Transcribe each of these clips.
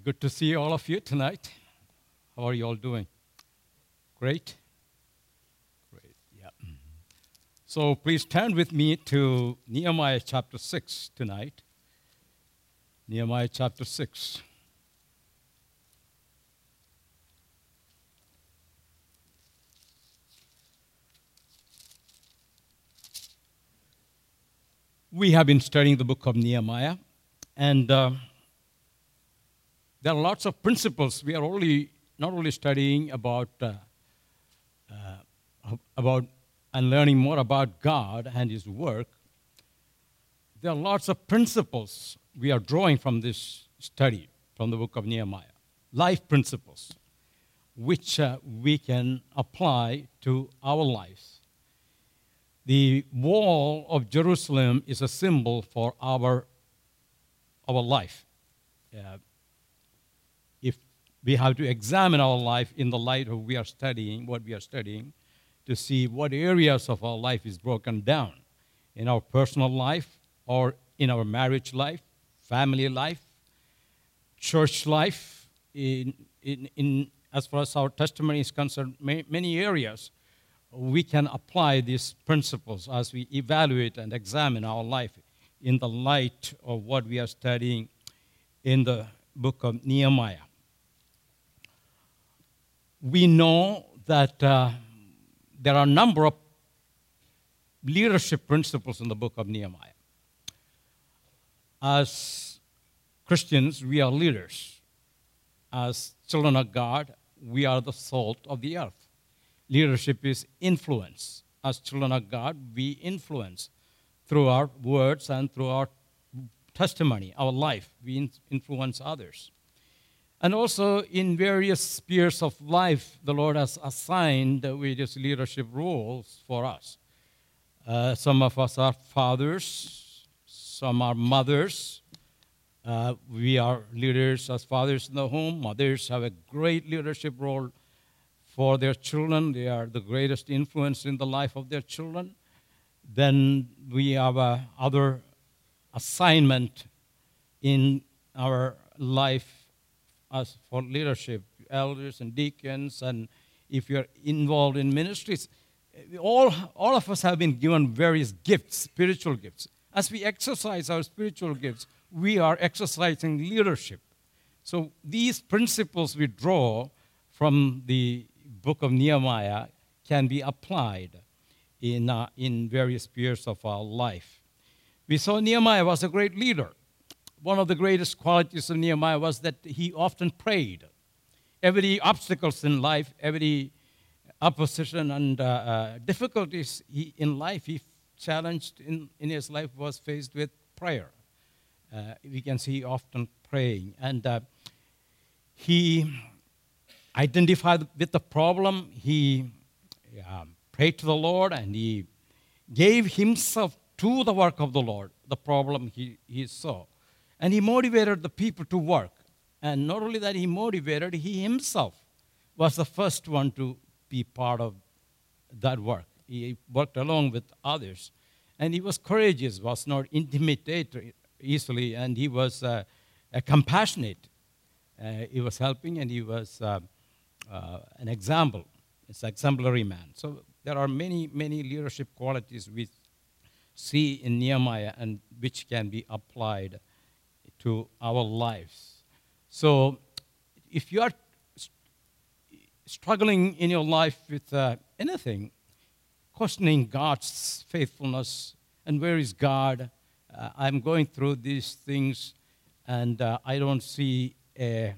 Good to see all of you tonight. How are you all doing? Great? Great, yeah. So please turn with me to Nehemiah chapter 6 tonight. Nehemiah chapter 6. We have been studying the book of Nehemiah, and there are lots of principles. We are not only studying about and learning more about God and His work. There are lots of principles we are drawing from this study from the book of Nehemiah, life principles, which we can apply to our lives. The wall of Jerusalem is a symbol for our life. If we have to examine our life in the light of what we are studying, to see what areas of our life is broken down in our personal life or in our marriage life, family life, church life, in as far as our testimony is concerned, many areas we can apply these principles as we evaluate and examine our life in the light of what we are studying in the book of Nehemiah. We know that there are a number of leadership principles in the book of Nehemiah. As Christians, we are leaders. As children of God, we are the salt of the earth. Leadership is influence. As children of God, we influence through our words and through our testimony, our life. We influence others. And also in various spheres of life, the Lord has assigned various leadership roles for us. Some of us are fathers, some are mothers. We are leaders as fathers in the home. Mothers have a great leadership role for their children. They are the greatest influence in the life of their children. Then we have other assignment in our life as for leadership, elders and deacons, and if you're involved in ministries, all of us have been given various gifts, spiritual gifts. As we exercise our spiritual gifts, we are exercising leadership. So these principles we draw from the book of Nehemiah can be applied in various spheres of our life. We saw Nehemiah was a great leader. One of the greatest qualities of Nehemiah was that he often prayed. Every obstacles in life, every opposition and difficulties in life he challenged in his life was faced with prayer. We can see often praying. And he identified with the problem. He prayed to the Lord, and he gave himself to the work of the Lord, the problem he saw. And he motivated the people to work. And not only that he motivated, he himself was the first one to be part of that work. He worked along with others. And he was courageous, was not intimidated easily, and he was compassionate. He was helping, and he was an example. It's an exemplary man. So there are many, many leadership qualities we see in Nehemiah and which can be applied to our lives. So if you are struggling in your life with anything, questioning God's faithfulness and where is God, I'm going through these things and I don't see a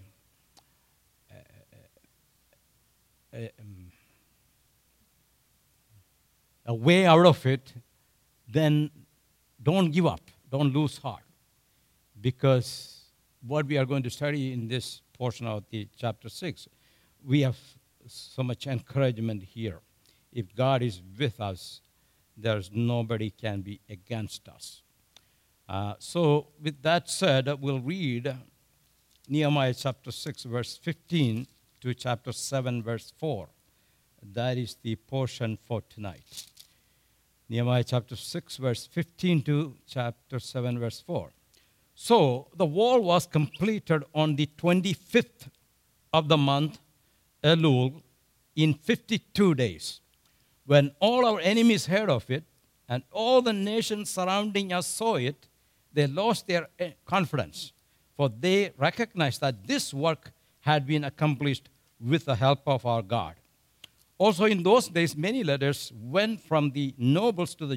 way out of it, then don't give up, don't lose heart. Because what we are going to study in this portion of the chapter 6, we have so much encouragement here. If God is with us, there's nobody can be against us. So with that said, we'll read Nehemiah chapter 6, verse 15 to chapter 7, verse 4. That is the portion for tonight. Nehemiah chapter 6, verse 15 to chapter 7, verse 4. So the wall was completed on the 25th of the month, Elul, in 52 days. When all our enemies heard of it and all the nations surrounding us saw it, they lost their confidence, for they recognized that this work had been accomplished with the help of our God. Also in those days, many letters went from the nobles to the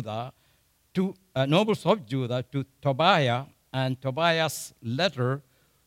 nobles of Judah to Tobiah, and Tobiah's letters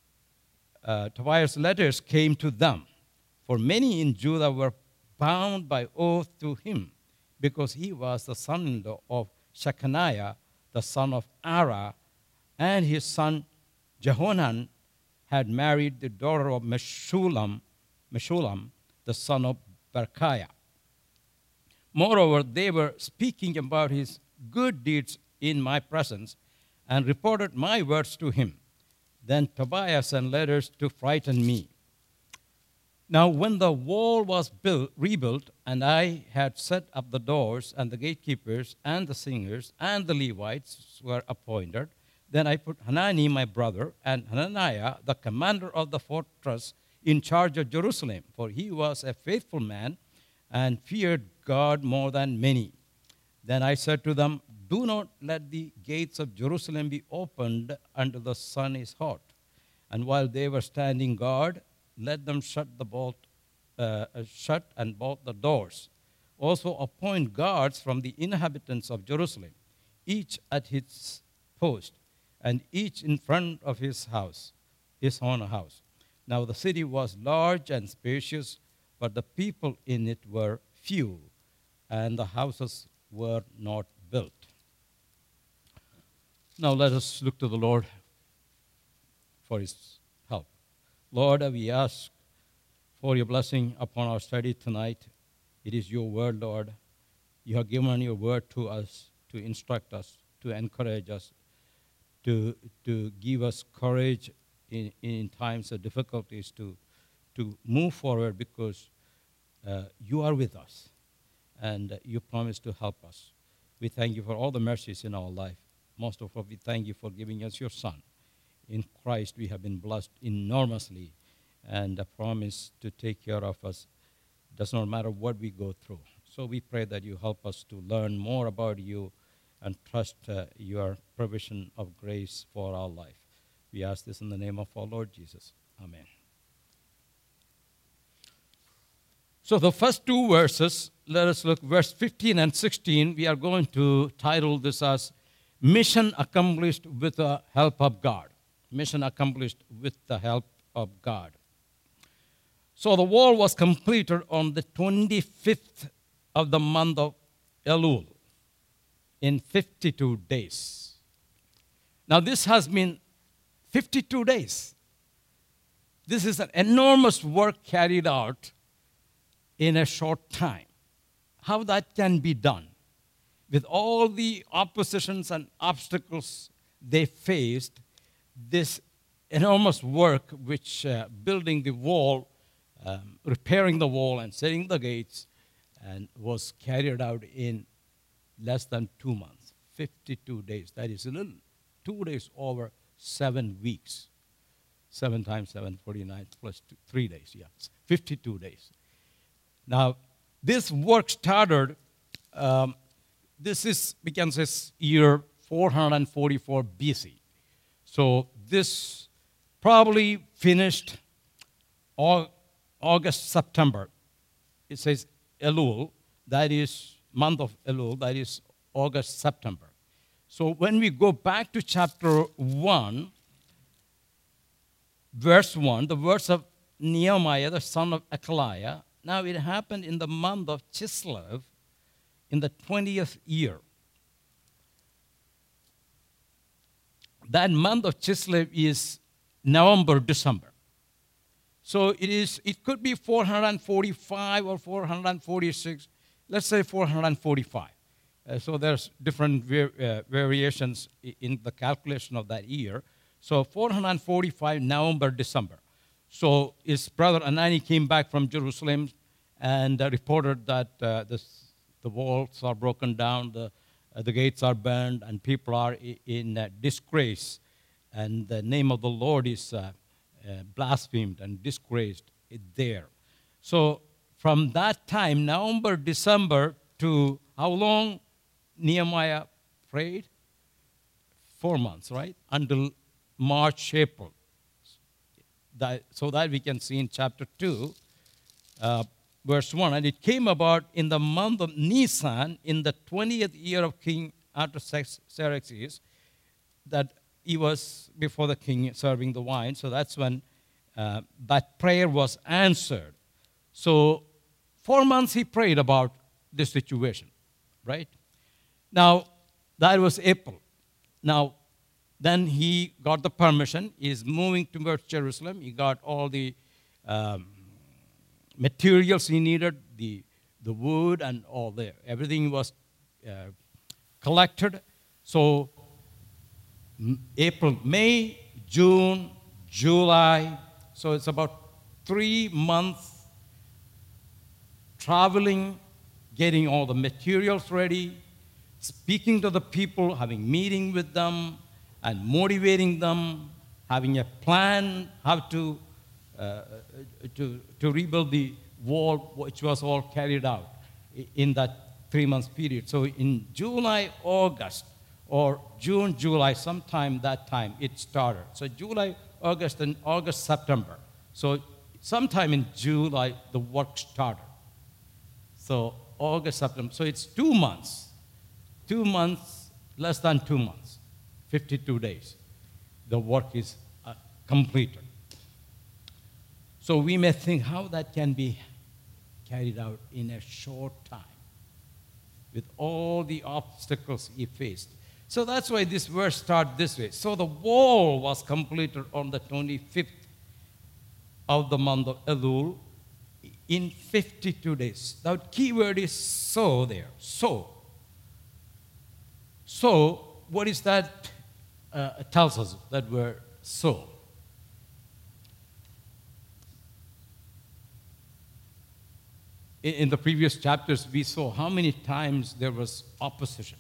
came to them. For many in Judah were bound by oath to him, because he was the son-in-law of Shechaniah, the son of Ara, and his son Jehohanan had married the daughter of Meshullam, the son of Berechiah. Moreover, they were speaking about his good deeds in my presence and reported my words to him. Then Tobiah sent letters to frighten me. Now, when the wall was rebuilt, and I had set up the doors, and the gatekeepers, and the singers, and the Levites were appointed, then I put Hanani, my brother, and Hananiah, the commander of the fortress, in charge of Jerusalem, for he was a faithful man and feared God more than many. Then I said to them, do not let the gates of Jerusalem be opened until the sun is hot. And while they were standing guard, let them shut and bolt the doors. Also appoint guards from the inhabitants of Jerusalem, each at his post, and each in front of his own house. Now the city was large and spacious, but the people in it were few, and the houses were not built. Now let us look to the Lord for his help. Lord, we ask for your blessing upon our study tonight. It is your word, Lord. You have given your word to us to instruct us, to encourage us, to give us courage in times of difficulties, to move forward, because you are with us and you promise to help us. We thank you for all the mercies in our life. Most of all, we thank you for giving us your Son. In Christ, we have been blessed enormously, and a promise to take care of us. Does not matter what we go through. So we pray that you help us to learn more about you and trust your provision of grace for our life. We ask this in the name of our Lord Jesus. Amen. So the first two verses, let us look, verse 15 and 16, we are going to title this as Mission Accomplished with the Help of God. Mission accomplished with the help of God. So the wall was completed on the 25th of the month of Elul in 52 days. Now this has been 52 days. This is an enormous work carried out in a short time. How that can be done with all the oppositions and obstacles they faced, this enormous work which building the wall, repairing the wall and setting the gates, and was carried out in less than 2 months, 52 days. That is a little, 2 days over 7 weeks. 7 times 7, 49, plus 3 days, yeah, 52 days. Now, this work started, we can say year 444 BC. So this probably finished August, September. It says Elul, that is month of Elul, that is August, September. So when we go back to chapter 1, verse 1, the words of Nehemiah, the son of Echaliah, now it happened in the month of Chislev in the 20th year. That month of Chislev is November, December. So it could be 445 or 446, let's say 445. So there's different variations in the calculation of that year. So 445 November, December. So his brother Hanani came back from Jerusalem and reported that the walls are broken down, the gates are burned, and people are in disgrace. and the name of the Lord is blasphemed and disgraced there. So from that time, November, December, to how long Nehemiah prayed? 4 months, right? Until March, April. So that we can see in chapter 2, verse 1. And it came about in the month of Nisan, in the 20th year of King Artaxerxes, that he was before the king serving the wine. So that's when that prayer was answered. So 4 months he prayed about this situation, right? Now, that was April. Now, then he got the permission. He's moving towards Jerusalem. He got all the materials he needed, the wood and all there. Everything was collected. So April, May, June, July. So it's about 3 months traveling, getting all the materials ready, speaking to the people, having meeting with them, and motivating them, having a plan how to rebuild the wall, which was all carried out in that 3 months period. So in July, August, or June, July, sometime that time it started. So July, August, and August, September. So sometime in July, the work started. So August, September. So it's 2 months. 2 months, less than 2 months, 52 days. The work is completed. So we may think how that can be carried out in a short time with all the obstacles he faced. So that's why this verse starts this way. So the wall was completed on the 25th of the month of Elul in 52 days. The key word is so there. So. So what is that tells us, that word so? In the previous chapters, we saw how many times there was opposition.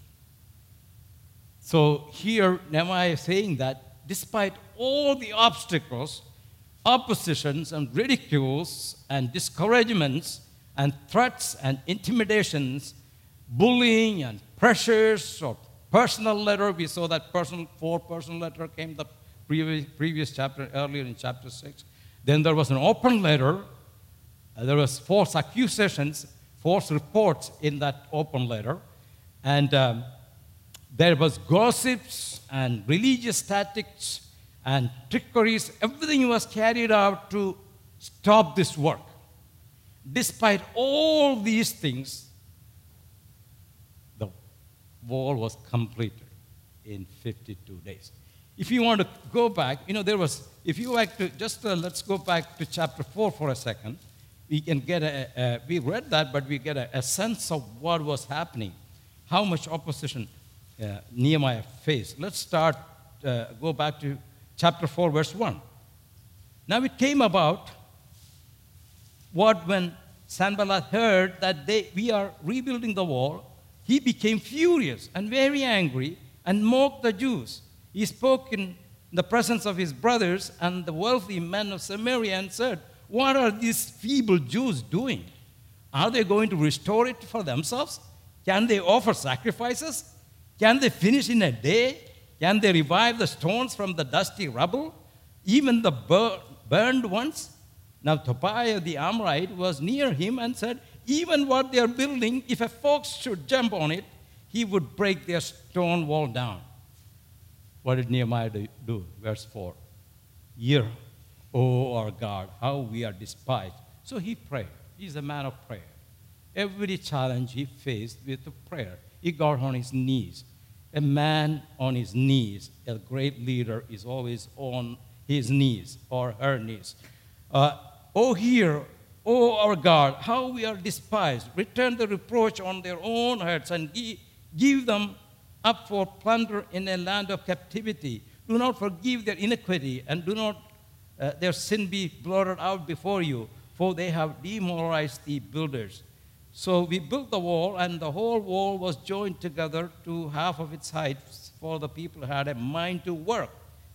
So here, Nehemiah is saying that despite all the obstacles, oppositions and ridicules and discouragements and threats and intimidations, bullying and pressures or personal letter, we saw that four personal letter came the previous chapter, earlier in chapter 6. Then there was an open letter. There was false accusations, false reports in that open letter. And there was gossips and religious tactics and trickeries. Everything was carried out to stop this work. Despite all these things, the wall was completed in 52 days. If you want to go back, if you like to, let's go back to chapter 4 for a second. We can get we read that, but we get a sense of what was happening, how much opposition Nehemiah faced. Let's go back to chapter 4, verse 1. Now it came about when Sanballat heard that we are rebuilding the wall, he became furious and very angry and mocked the Jews. He spoke in the presence of his brothers and the wealthy men of Samaria and said, "What are these feeble Jews doing? Are they going to restore it for themselves? Can they offer sacrifices? Can they finish in a day? Can they revive the stones from the dusty rubble, even the burned ones?" Now Tobiah the Amorite was near him and said, "Even what they are building, if a fox should jump on it, he would break their stone wall down." What did Nehemiah do? Verse 4. "Hear, O our God, how we are despised." So he prayed. He's a man of prayer. Every challenge he faced with prayer, he got on his knees. A man on his knees, a great leader, is always on his knees or her knees. "O hear, O our God, how we are despised. Return the reproach on their own heads and give them up for plunder in a land of captivity. Do not forgive their iniquity, and do not their sin be blotted out before you, for they have demoralized the builders." So we built the wall, and the whole wall was joined together to half of its height, for the people had a mind to work.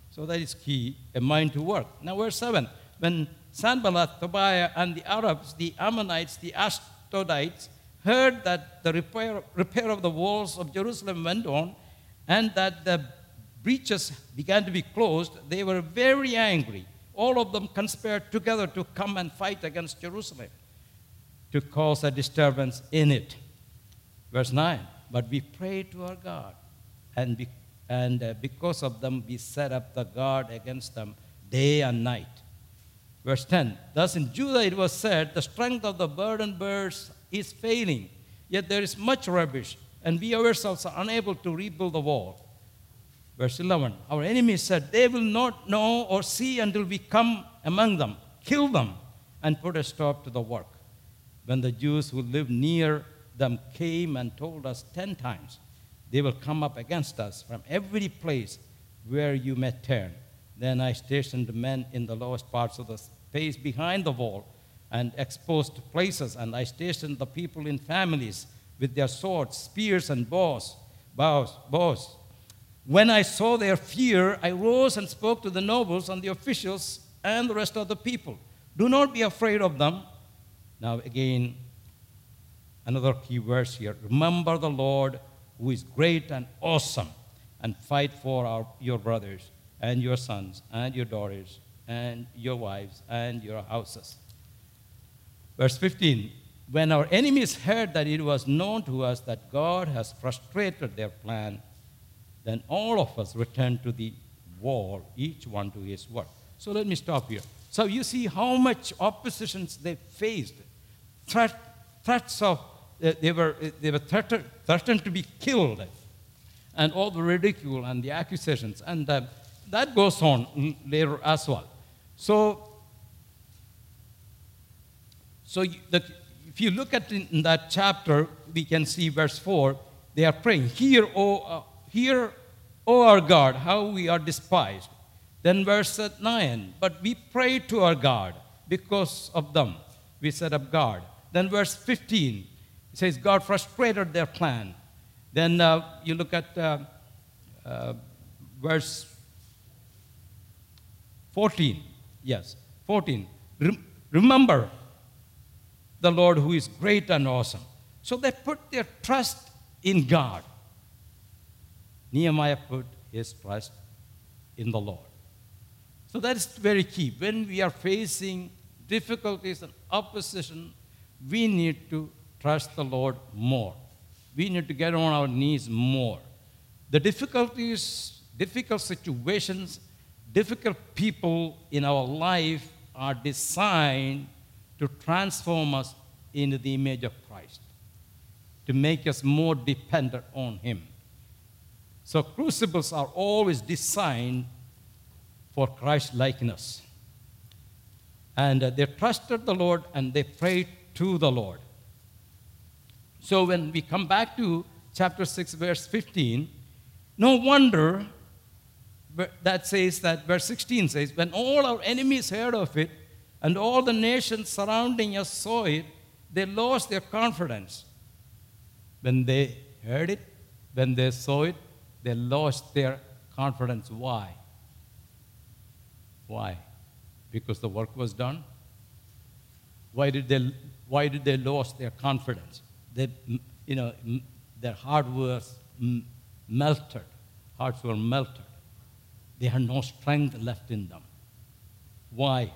So that is key, a mind to work. Now, verse 7. When Sanballat, Tobiah, and the Arabs, the Ammonites, the Ashdodites, heard that the repair of the walls of Jerusalem went on, and that the breaches began to be closed, they were very angry. All of them conspired together to come and fight against Jerusalem, to cause a disturbance in it. Verse 9. But we prayed to our God, and because of them we set up the guard against them day and night. Verse 10. Thus in Judah it was said, the strength of the burden bearers is failing, yet there is much rubbish, and we ourselves are unable to rebuild the wall. Verse 11. Our enemies said, they will not know or see until we come among them, kill them, and put a stop to the work. When the Jews who lived near them came and told us 10 times, they will come up against us from every place where you may turn. Then I stationed men in the lowest parts of the space behind the wall and exposed places, and I stationed the people in families with their swords, spears, and bows. When I saw their fear, I rose and spoke to the nobles and the officials and the rest of the people. Do not be afraid of them. Now again, another key verse here. Remember the Lord who is great and awesome, and fight for your brothers and your sons and your daughters and your wives and your houses. Verse 15. When our enemies heard that it was known to us that God has frustrated their plan, then all of us returned to the wall, each one to his work. So let me stop here. So you see how much oppositions they faced. Threats of, they were threatened to be killed, and all the ridicule and the accusations. And that goes on later as well. So if you look at in that chapter, we can see verse 4, they are praying, Hear, O our God, how we are despised. Then verse 9, but we prayed to our God because of them. We set up guard. Then verse 15, it says God frustrated their plan. Then you look at verse 14. Yes, 14. Remember the Lord who is great and awesome. So they put their trust in God. Nehemiah put his trust in the Lord. So that is very key. When we are facing difficulties and opposition, we need to trust the Lord more. We need to get on our knees more. The difficulties, difficult situations, difficult people in our life are designed to transform us into the image of Christ, to make us more dependent on Him. So crucibles are always designed for Christ-likeness. And they trusted the Lord and they prayed to the Lord. So when we come back to chapter 6, verse 15, no wonder that says that, verse 16 says, when all our enemies heard of it and all the nations surrounding us saw it, they lost their confidence. When they heard it, when they saw it, they lost their confidence. Why? Why? Because the work was done? Why did they lose their confidence? Their heart was melted. Hearts were melted. They had no strength left in them. Why?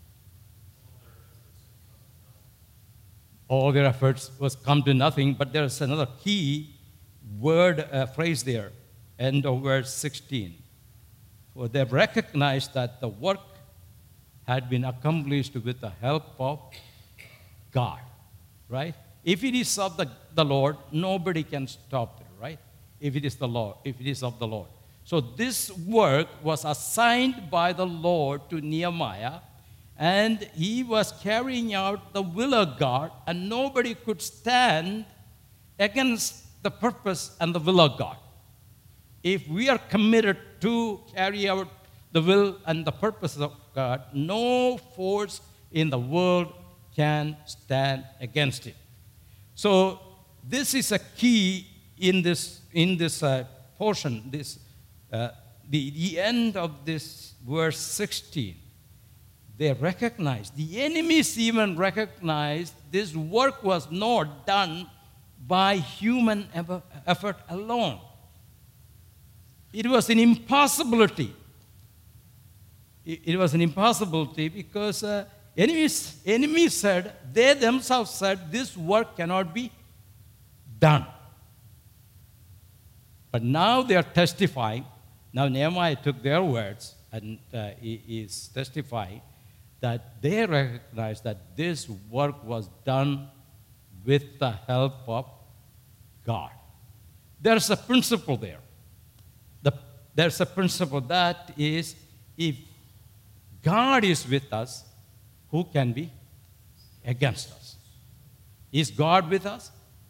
All their efforts was come to nothing, but there is another key word phrase there, end of verse 16. For they recognized that the work had been accomplished with the help of God, right? If it is of the Lord, nobody can stop it, right? If it is the Lord, if it is of the Lord. So this work was assigned by the Lord to Nehemiah, and he was carrying out the will of God, and nobody could stand against the purpose and the will of God. If we are committed to carry out the will and the purpose of God, no force in the world can stand against it. So this is a key in this portion, this the end of this verse 16, they recognized, the enemies even recognized this work was not done by human effort alone. It was an impossibility. It was an impossibility because enemies said, they themselves said, this work cannot be done. But now they are testifying. Now Nehemiah took their words and he is testifying that they recognize that this work was done with the help of God. There's a principle there. There's a principle that is, if God is with us, who can be against us? Is God with us?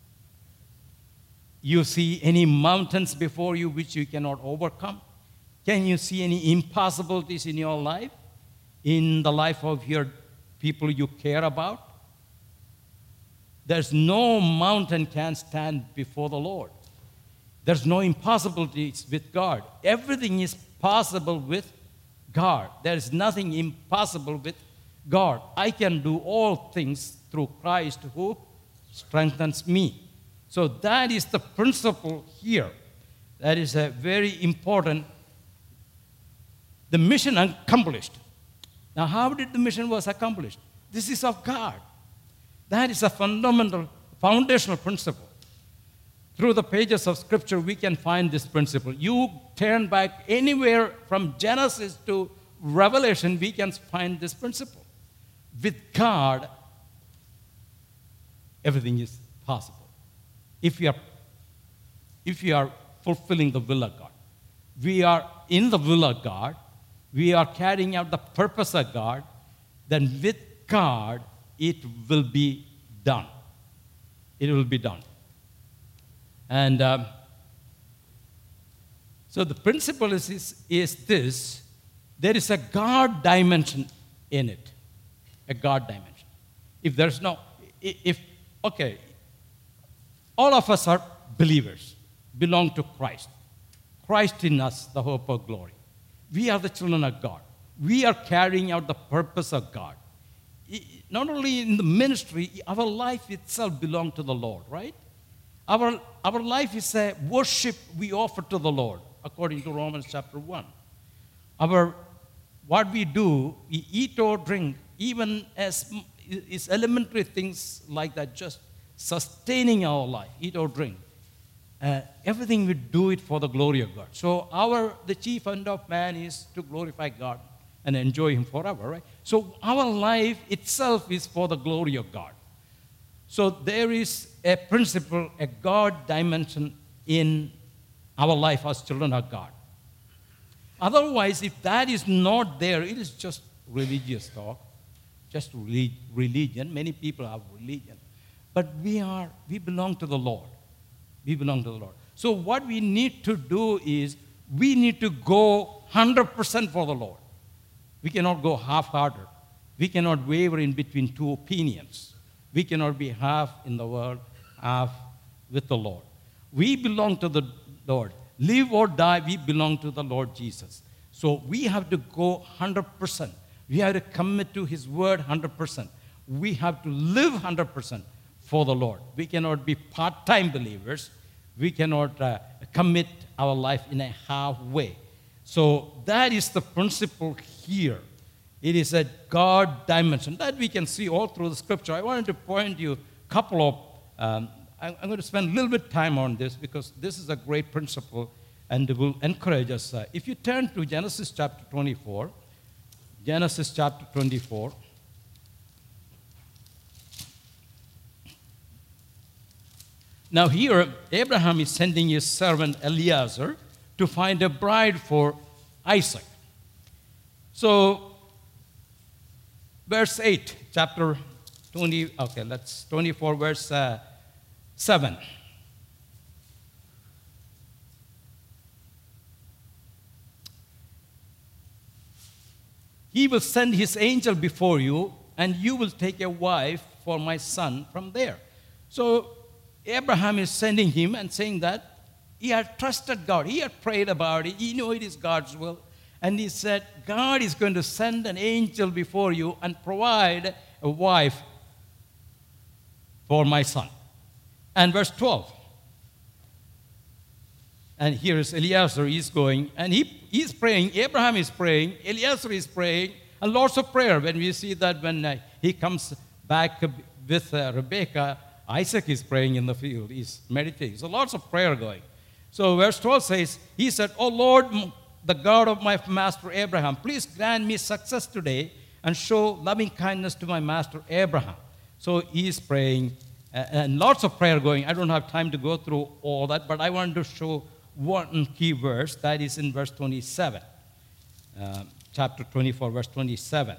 You see any mountains before you which you cannot overcome? Can you see any impossibilities in your life? In the life of your people you care about? There's no mountain can stand before the Lord. There's no impossibilities with God. Everything is possible with God. There is nothing impossible with God. I can do all things through Christ who strengthens me. So that is the principle here. That is a very important. The mission accomplished. Now, how did the mission was accomplished? This is of God. That is a fundamental, foundational principle. Through the pages of Scripture, we can find this principle. You turn back anywhere from Genesis to Revelation, we can find this principle. With God, everything is possible. If you are fulfilling the will of God, we are in the will of God, we are carrying out the purpose of God, then with God, it will be done. It will be done. And so the principle is this. There is a God dimension in it. A God dimension. If there's no, okay, all of us are believers, belong to Christ. Christ in us, the hope of glory. We are the children of God. We are carrying out the purpose of God. Not only in the ministry, our life itself belongs to the Lord, right? Our life is a worship we offer to the Lord, according to Romans chapter 1. What we do, we eat or drink, even as is elementary things like that, just sustaining our life, eat or drink. Everything we do it for the glory of God. So the chief end of man is to glorify God and enjoy Him forever, right? So our life itself is for the glory of God. So there is a principle, a God dimension in our life as children of God. Otherwise, if that is not there, it is just religious talk, just religion. Many people have religion. But we belong to the Lord. We belong to the Lord. So what we need to do is we need to go 100% for the Lord. We cannot go half-hearted. We cannot waver in between two opinions. We cannot be half in the world, half with the Lord. We belong to the Lord. Live or die, we belong to the Lord Jesus. So we have to go 100%. We have to commit to His word 100%. We have to live 100% for the Lord. We cannot be part-time believers. We cannot commit our life in a halfway. So that is the principle here. It is a God dimension that we can see all through the Scripture. I wanted to point you a couple of, I'm going to spend a little bit of time on this because this is a great principle and it will encourage us. If you turn to Genesis chapter 24, Genesis chapter 24. Now here, Abraham is sending his servant Eliezer to find a bride for Isaac. So, verse 8, chapter 20, okay, that's 24, verse 7. He will send his angel before you, and you will take a wife for my son from there. So, Abraham is sending him and saying that He had trusted God. He had prayed about it. He knew it is God's will. And he said, God is going to send an angel before you and provide a wife for my son. And verse 12. And here is Eliezer, he's going, and he's praying. Abraham is praying. Eliezer is praying. And lots of prayer. When we see that when he comes back with Rebekah, Isaac is praying in the field. He's meditating. So lots of prayer going. So verse 12 says, he said, "O Lord, the God of my master Abraham, please grant me success today and show loving kindness to my master Abraham." So he is praying, and lots of prayer going. I don't have time to go through all that, but I want to show one key verse. That is in verse 27. Chapter 24, verse 27.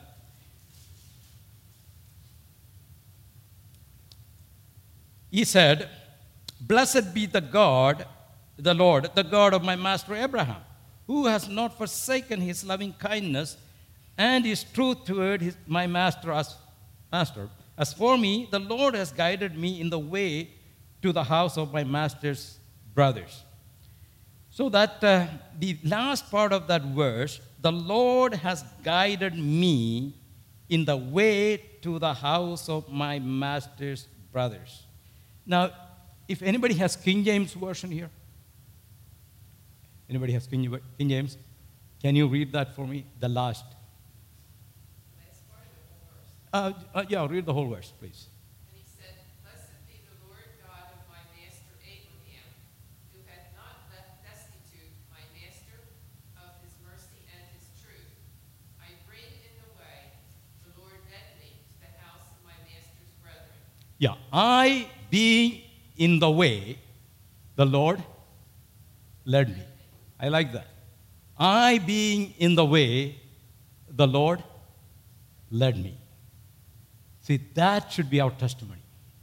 He said, "Blessed be the God, the Lord, the God of my master Abraham, who has not forsaken his loving kindness and his truth toward my master. As for me, the Lord has guided me in the way to the house of my master's brothers." So that the last part of that verse, the Lord has guided me in the way to the house of my master's brothers. Now, if anybody has King James Version here? Anybody has King James? Can you read that for me? The last. Yeah, read the whole verse, please. And he said, "Blessed be the Lord God of my master Abraham, who had not left destitute my master of his mercy and his truth. I bring in the way, the Lord led me to the house of my master's brethren." Yeah, I being in the way, the Lord led me. I like that. I being in the way, the Lord led me. See, that should be our testimony.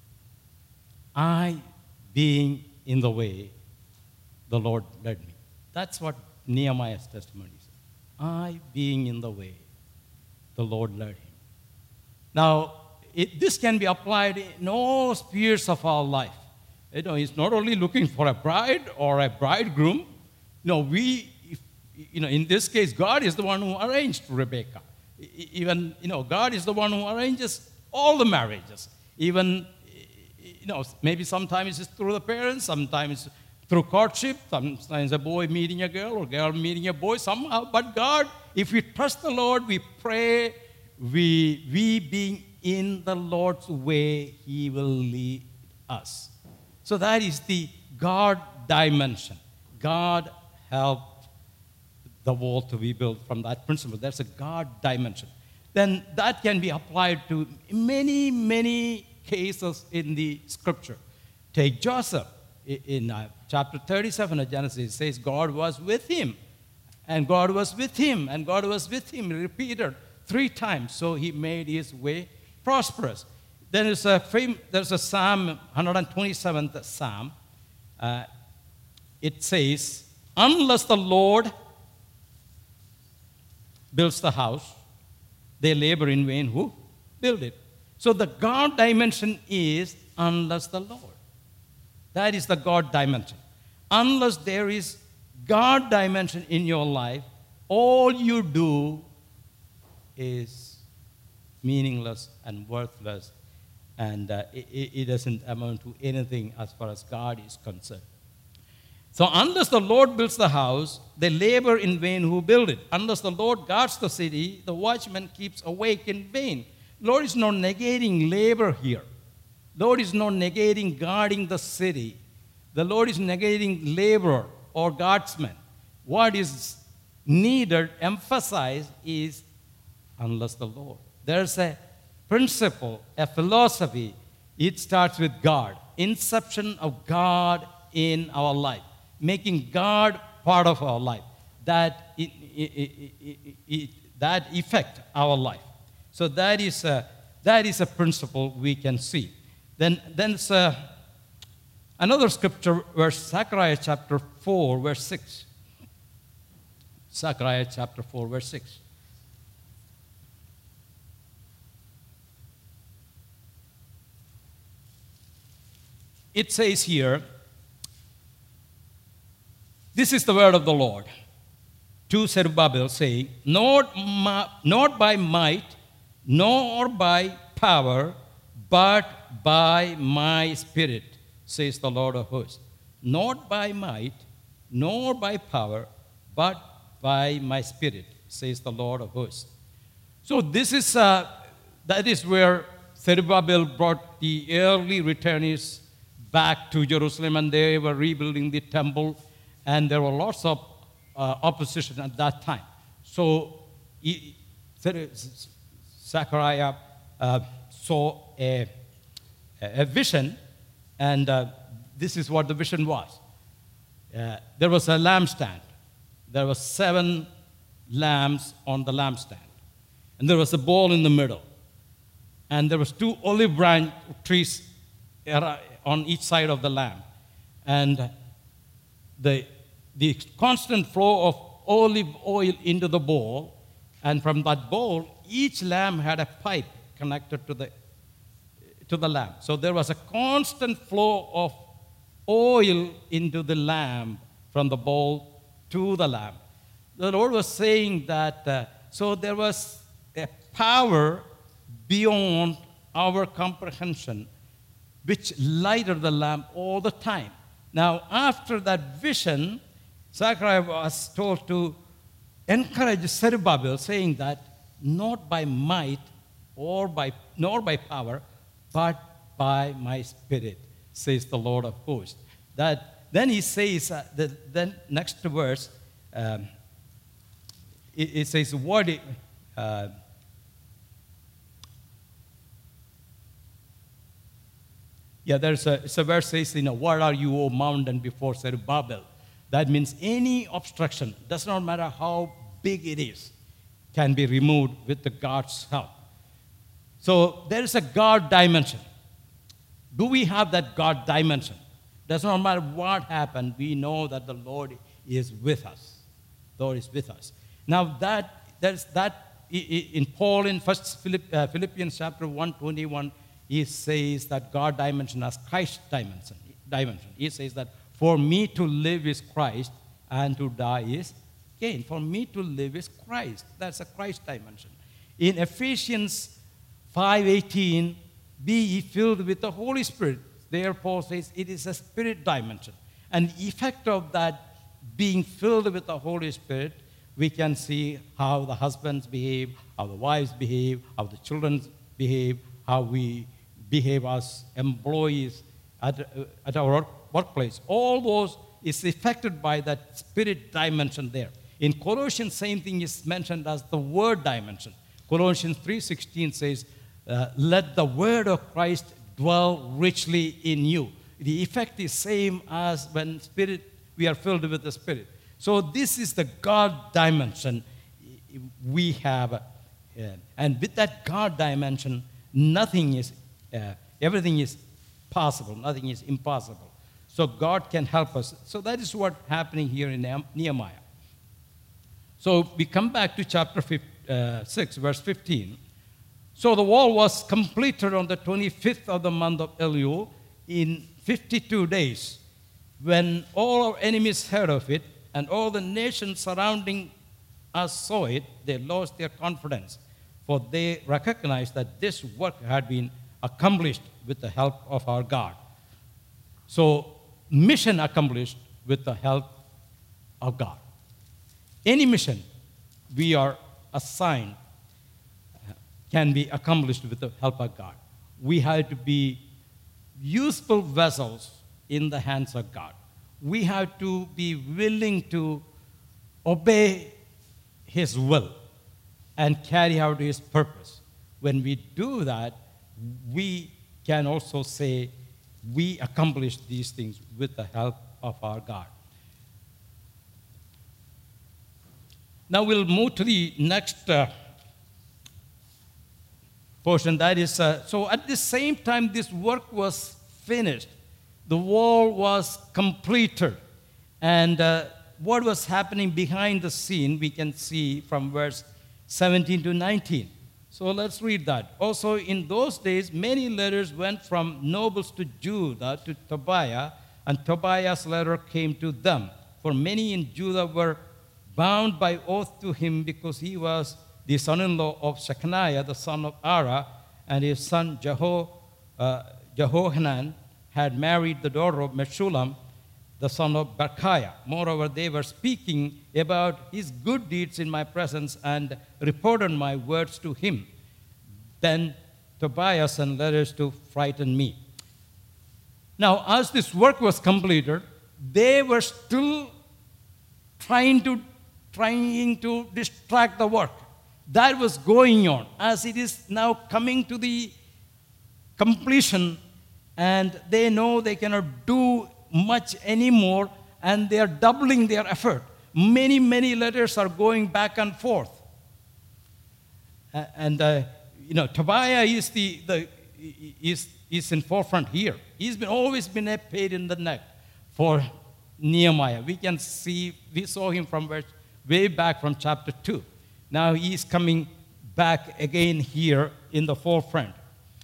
I being in the way, the Lord led me. That's what Nehemiah's testimony is. I being in the way, the Lord led him. Now, this can be applied in all spheres of our life. He's not only looking for a bride or a bridegroom. No, in this case, God is the one who arranged Rebekah. Even, God is the one who arranges all the marriages. Even, maybe sometimes it's through the parents, sometimes through courtship, sometimes a boy meeting a girl or girl meeting a boy somehow. But God, if we trust the Lord, we pray, we being in the Lord's way, He will lead us. So that is the God dimension. God helped the wall to be built from that principle. That's a God dimension. Then that can be applied to many, many cases in the scripture. Take Joseph. In chapter 37 of Genesis, it says God was with him. And God was with him. And God was with him. Repeated 3 times. So he made his way prosperous. Then there's a Psalm, 127th Psalm. It says, "Unless the Lord builds the house, they labor in vain who build it." So the God dimension is unless the Lord. That is the God dimension. Unless there is God dimension in your life, all you do is meaningless and worthless, and it doesn't amount to anything as far as God is concerned. So unless the Lord builds the house, they labor in vain who build it. Unless the Lord guards the city, the watchman keeps awake in vain. Lord is not negating labor here. Lord is not negating guarding the city. The Lord is negating labor or guardsmen. What is needed, emphasized, is unless the Lord. There's a principle, a philosophy. It starts with God. Inception of God in our life. Making God part of our life. That affect our life. So that is a principle we can see. Then it's another scripture verse, Zechariah chapter 4, verse 6. Zechariah chapter 4, verse 6. It says here, This is the word of the Lord to Zerubbabel, saying, not by might, nor by power, but by my Spirit, says the Lord of hosts. Not by might, nor by power, but by my Spirit, says the Lord of hosts. So that is where Zerubbabel brought the early returnees back to Jerusalem, and they were rebuilding the temple, and there were lots of opposition at that time. So Zechariah saw a vision, and this is what the vision was. There was a lampstand. There were 7 lambs on the lampstand, and there was a bowl in the middle, and there was 2 olive branch trees on each side of the lamp, and the constant flow of olive oil into the bowl, and from that bowl, each lamb had a pipe connected to the lamp. So there was a constant flow of oil into the lamp from the bowl to the lamp. The Lord was saying that, so there was a power beyond our comprehension which lighted the lamp all the time. Now, after that vision, Zechariah was told to encourage Zerubbabel, saying that not by might nor by power, but by my Spirit, says the Lord of hosts. Then he says, then next verse, it says, there's a verse says, what are you, O mountain, before Zerubbabel? That means any obstruction, does not matter how big it is, can be removed with the God's help. So there is a God dimension. Do we have that God dimension? Does not matter what happened, we know that the Lord is with us. The Lord is with us. Now there's that in Paul in Philippians chapter 1:21, he says that God dimension as Christ dimension. He says that for me to live is Christ and to die is gain. For me to live is Christ. That's a Christ dimension. In Ephesians 5:18, be ye filled with the Holy Spirit. There Paul says it is a spirit dimension. And the effect of that being filled with the Holy Spirit, we can see how the husbands behave, how the wives behave, how the children behave, how we behave as employees at our workplace. All those is affected by that spirit dimension there. In Colossians, same thing is mentioned as the word dimension. Colossians 3:16 says, let the word of Christ dwell richly in you. The effect is same as when we are filled with the Spirit. So this is the God dimension we have. And with that God dimension, everything is possible. Nothing is impossible. So God can help us. So that is what's happening here in Nehemiah. So we come back to chapter 6, verse 15. So the wall was completed on the 25th of the month of Elul in 52 days. When all our enemies heard of it and all the nations surrounding us saw it, they lost their confidence, for they recognized that this work had been accomplished with the help of our God. So, mission accomplished with the help of God. Any mission we are assigned can be accomplished with the help of God. We have to be useful vessels in the hands of God. We have to be willing to obey His will and carry out His purpose. When we do that, we can also say we accomplished these things with the help of our God. Now we'll move to the next portion. That is, so at the same time this work was finished, the wall was completed, and what was happening behind the scene we can see from verse 17 to 19. So let's read that. Also in those days many letters went from nobles to Judah to Tobiah, and Tobiah's letter came to them. for many in Judah were bound by oath to him because he was the son-in-law of Shechaniah, the son of Ara, and his son Jehohanan had married the daughter of Meshullam, the son of Berechiah. Moreover, they were speaking about his good deeds in my presence and reported my words to him. Then Tobiah sent letters to frighten me. Now, as this work was completed, they were still trying to distract the work. That was going on. As it is now coming to the completion, and they know they cannot do much anymore, and they are doubling their effort. Many, many letters are going back and forth. Tobiah is in forefront here. He's always been a pain in the neck for Nehemiah. We saw him from way back from chapter 2. Now he's coming back again here in the forefront.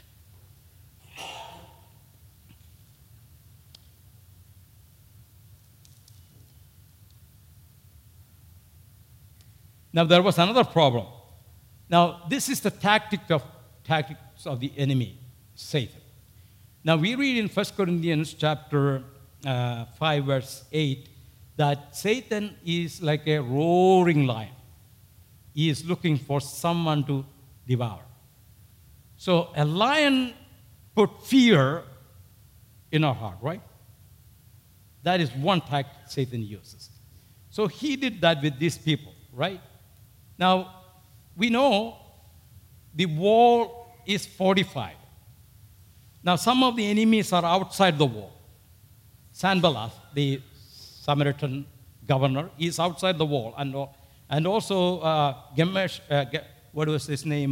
Now there was another problem. Now this is the tactics of the enemy, Satan. Now we read in 1 Corinthians chapter 5 verse 8 that Satan is like a roaring lion. He is looking for someone to devour. So a lion put fear in our heart, right? That is one tactic Satan uses. So he did that with these people, right? Now, we know the wall is fortified. Now, some of the enemies are outside the wall. Sanballat, the Samaritan governor, is outside the wall. And also Gemesh, what was his name?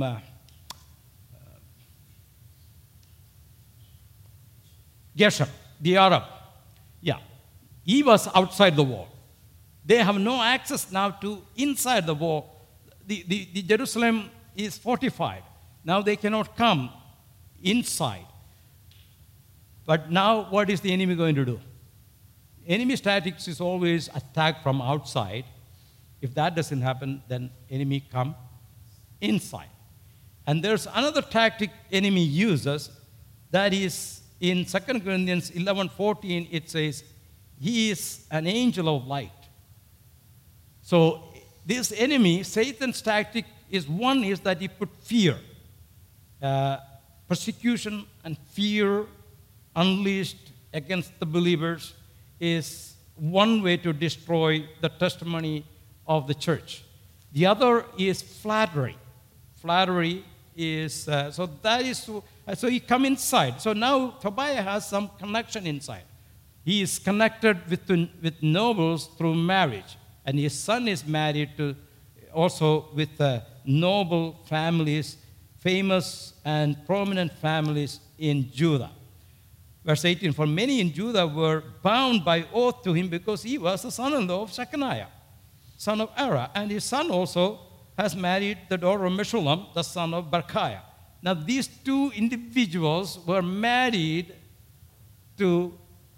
Geshem, the Arab. Yeah, he was outside the wall. They have no access now to inside the wall. The Jerusalem is fortified. Now they cannot come inside. But now what is the enemy going to do? Enemy tactics is always attack from outside. If that doesn't happen, then enemy come inside. And there's another tactic enemy uses, that is in 2 Corinthians 11:14, it says, he is an angel of light. So this enemy, Satan's tactic is that he put fear. Persecution and fear unleashed against the believers is one way to destroy the testimony of the church. The other is flattery. Flattery is, so he come inside. So now Tobiah has some connection inside. He is connected with nobles through marriage. And his son is married to also with noble families, famous and prominent families in Judah. Verse 18, for many in Judah were bound by oath to him because he was the son-in-law of Shechaniah, son of Ara. And his son also has married the daughter of Meshullam, the son of Berechiah. Now these two individuals were married to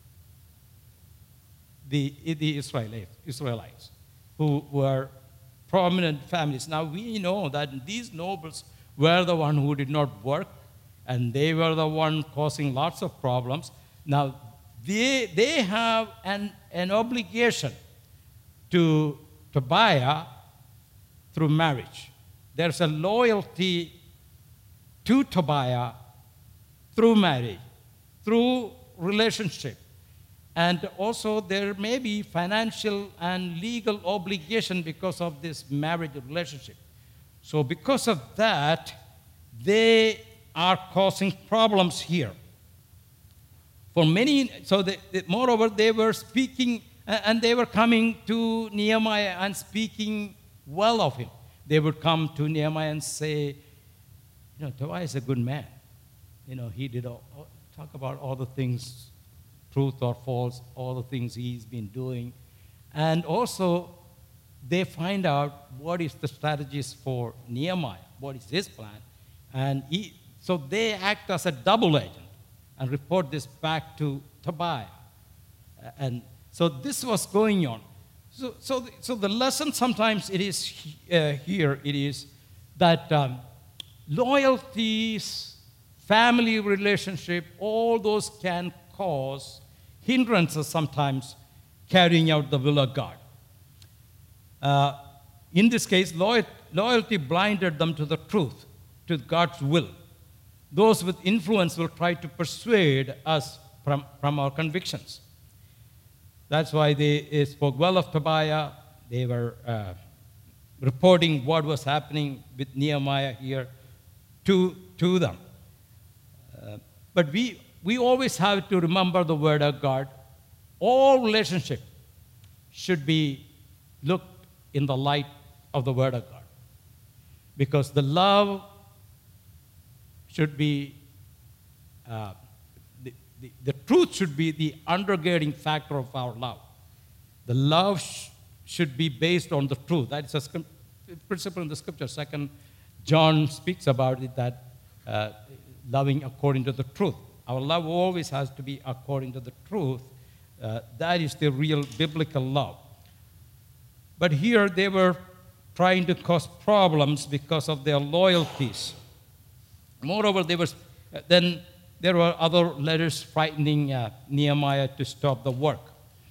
the Israelites, who were prominent families. Now we know that these nobles were the one who did not work, and they were the one causing lots of problems. Now they have an obligation to Tobiah through marriage. There's a loyalty to Tobiah through marriage, through relationship. And also there may be financial and legal obligation because of this marriage relationship. So because of that, they are causing problems here. For many, moreover, they were speaking and they were coming to Nehemiah and speaking well of him. They would come to Nehemiah and say, Tobiah is a good man. He did talk about all the things, truth or false, all the things he's been doing. And also, they find out what is the strategies for Nehemiah, what is his plan. And so they act as a double agent and report this back to Tobiah. And so this was going on. So the lesson sometimes it is here, it is that loyalties, family relationship, all those can cause hindrances sometimes carrying out the will of God. In this case, loyalty blinded them to the truth, to God's will. Those with influence will try to persuade us from our convictions. That's why they spoke well of Tobiah. They were reporting what was happening with Nehemiah here to them. But we always have to remember the word of God. All relationship should be looked in the light of the word of God. Because the love should be, the truth should be the undergirding factor of our love. The love should be based on the truth. That is a principle in the scripture. Second John speaks about it, that loving according to the truth. Our love always has to be according to the truth. That is the real biblical love. But here they were trying to cause problems because of their loyalties. Moreover, then there were other letters frightening Nehemiah to stop the work.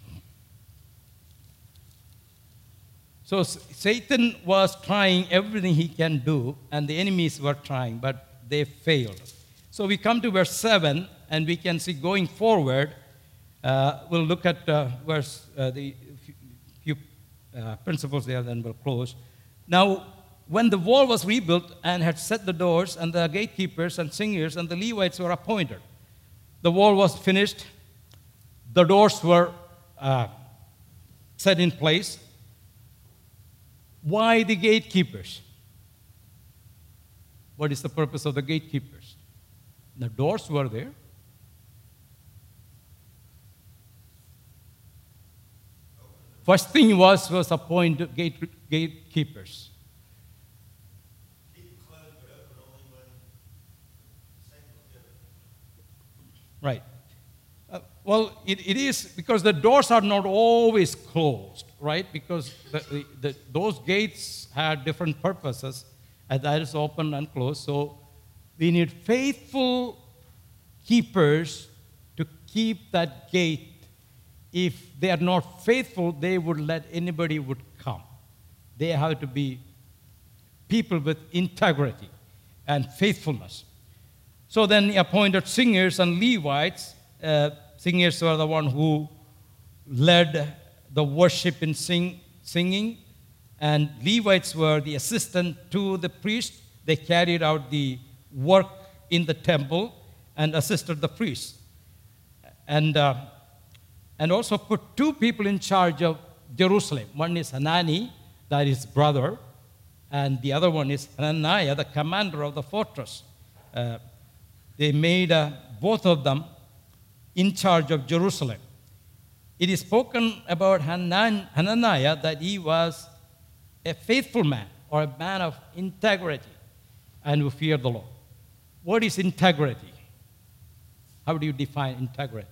So Satan was trying everything he can do, and the enemies were trying, but they failed. So we come to verse 7, and we can see going forward, we'll look at the few principles there, then we'll close. Now, when the wall was rebuilt and had set the doors, and the gatekeepers and singers and the Levites were appointed, the wall was finished, the doors were set in place. Why the gatekeepers? What is the purpose of the gatekeepers? The doors were there. First thing was appoint gatekeepers. Right. Well, it is because the doors are not always closed, right? Because those gates had different purposes, and that is open and closed. So we need faithful keepers to keep that gate. If they are not faithful, they would let anybody would come. They have to be people with integrity and faithfulness. So then he appointed singers and Levites. Singers were the one who led the worship in singing, and Levites were the assistant to the priest. They carried out the work in the temple and assisted the priest. And also put two people in charge of Jerusalem. One is Hanani, that is brother, and the other one is Hananiah, the commander of the fortress. They made both of them in charge of Jerusalem. It is spoken about Hananiah that he was a faithful man, or a man of integrity, and who feared the Lord. What is integrity? How do you define integrity?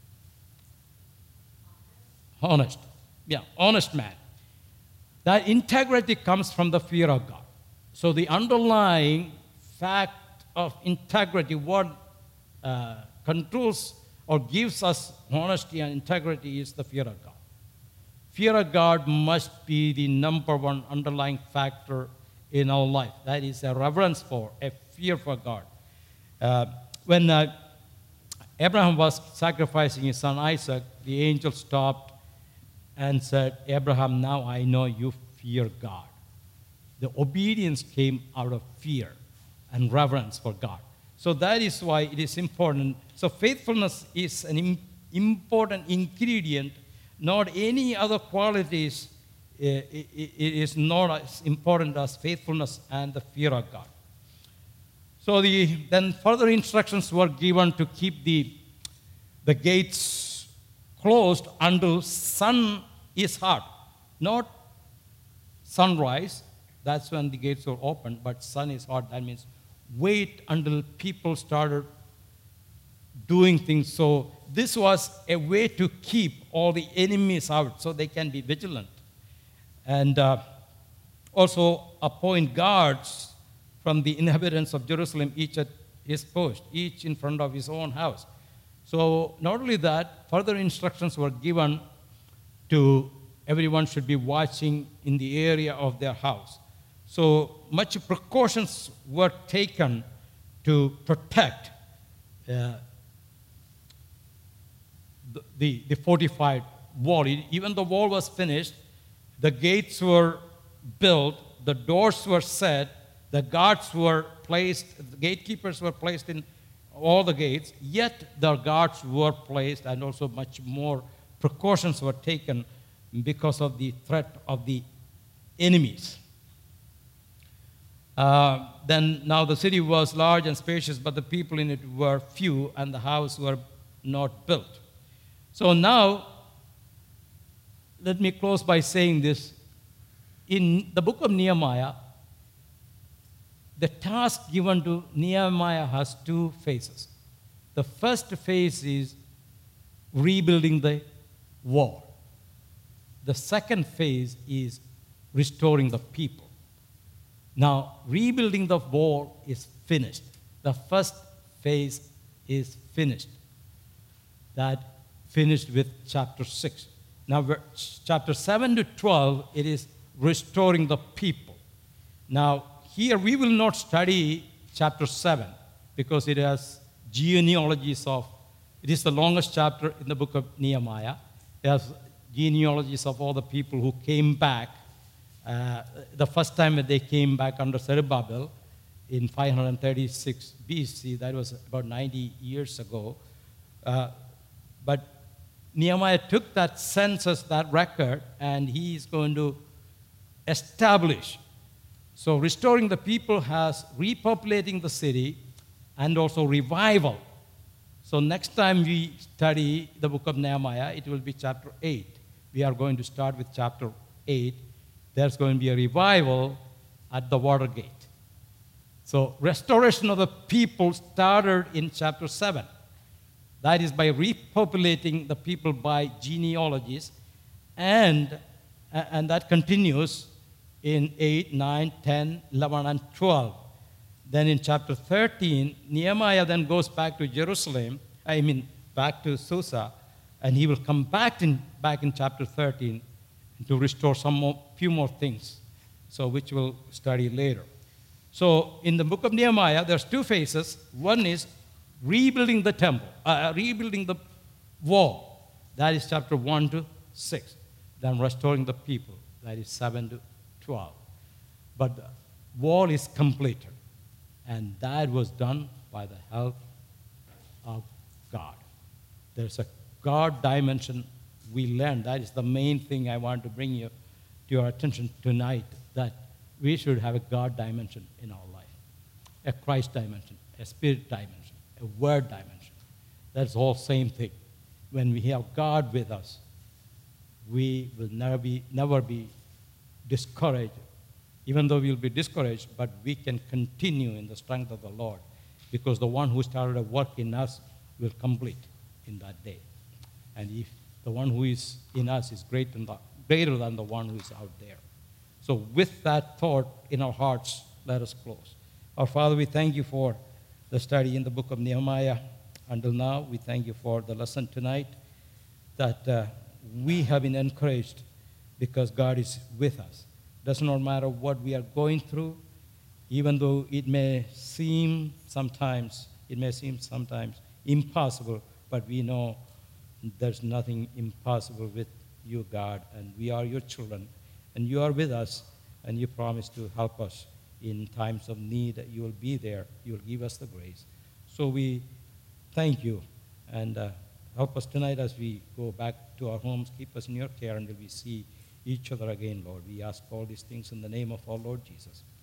Honest. Yeah, honest man. That integrity comes from the fear of God. So the underlying fact of integrity, what controls or gives us honesty and integrity, is the fear of God. Fear of God must be the number one underlying factor in our life. That is a reverence for, a fear for God. When Abraham was sacrificing his son Isaac, the angel stopped and said, Abraham, now I know you fear God. The obedience came out of fear and reverence for God. So that is why it is important. So faithfulness is an important ingredient, not any other qualities. It is not as important as faithfulness and the fear of God. So then further instructions were given to keep the gates closed until sun is hot. Not sunrise, that's when the gates were open, but sun is hot, that means wait until people started doing things. So this was a way to keep all the enemies out so they can be vigilant. And also appoint guards from the inhabitants of Jerusalem, each at his post, each in front of his own house. So not only that, further instructions were given to everyone should be watching in the area of their house. So much precautions were taken to protect the fortified wall. Even the wall was finished, the gates were built, the doors were set, the guards were placed, the gatekeepers were placed in all the gates, yet the guards were placed, and also much more precautions were taken because of the threat of the enemies. Then now the city was large and spacious, but the people in it were few, and the houses were not built. So now, let me close by saying this. In the book of Nehemiah, the task given to Nehemiah has two phases. The first phase is rebuilding the wall. The second phase is restoring the people. Now, rebuilding the wall is finished. The first phase is finished. That finished with chapter 6. Now, chapter 7 to 12, it is restoring the people. Now, here we will not study chapter 7 because it has genealogies of, it is the longest chapter in the book of Nehemiah. It has genealogies of all the people who came back. The first time that they came back under Zerubbabel in 536 BC, that was about 90 years ago. But Nehemiah took that census, that record, and he is going to establish. So restoring the people has repopulating the city and also revival. So next time we study the book of Nehemiah, it will be chapter 8. We are going to start with chapter 8. There's going to be a revival at the water gate. So restoration of the people started in chapter 7. That is by repopulating the people by genealogies, and that continues in 8, 9, 10, 11, and 12. Then in chapter 13, Nehemiah then goes back to Jerusalem, back to Susa, and he will come back in chapter 13 to restore few more things, so which we'll study later. So in the book of Nehemiah, there's two phases. One is rebuilding the temple, rebuilding the wall. That is chapter 1 to 6. Then restoring the people. That is 7 to 12. But the wall is completed. And that was done by the help of God. There's a God dimension we learned. That is the main thing I want to bring to your attention tonight, that we should have a God dimension in our life, a Christ dimension, a spirit dimension, a word dimension. That's all same thing. When we have God with us, we will never be discouraged. Even though we'll be discouraged, but we can continue in the strength of the Lord, because the one who started a work in us will complete in that day. And if the one who is in us is greater than the one who is out there. So with that thought in our hearts, let us close. Our Father, we thank you for the study in the book of Nehemiah. Until now, we thank you for the lesson tonight, that we have been encouraged because God is with us. Does not matter what we are going through, even though it may seem sometimes impossible, but we know there's nothing impossible with you, God, and we are your children, and you are with us, and you promise to help us in times of need. You will be there. You will give us the grace. So we thank you, and help us tonight as we go back to our homes. Keep us in your care until we see each other again, Lord. We ask all these things in the name of our Lord Jesus.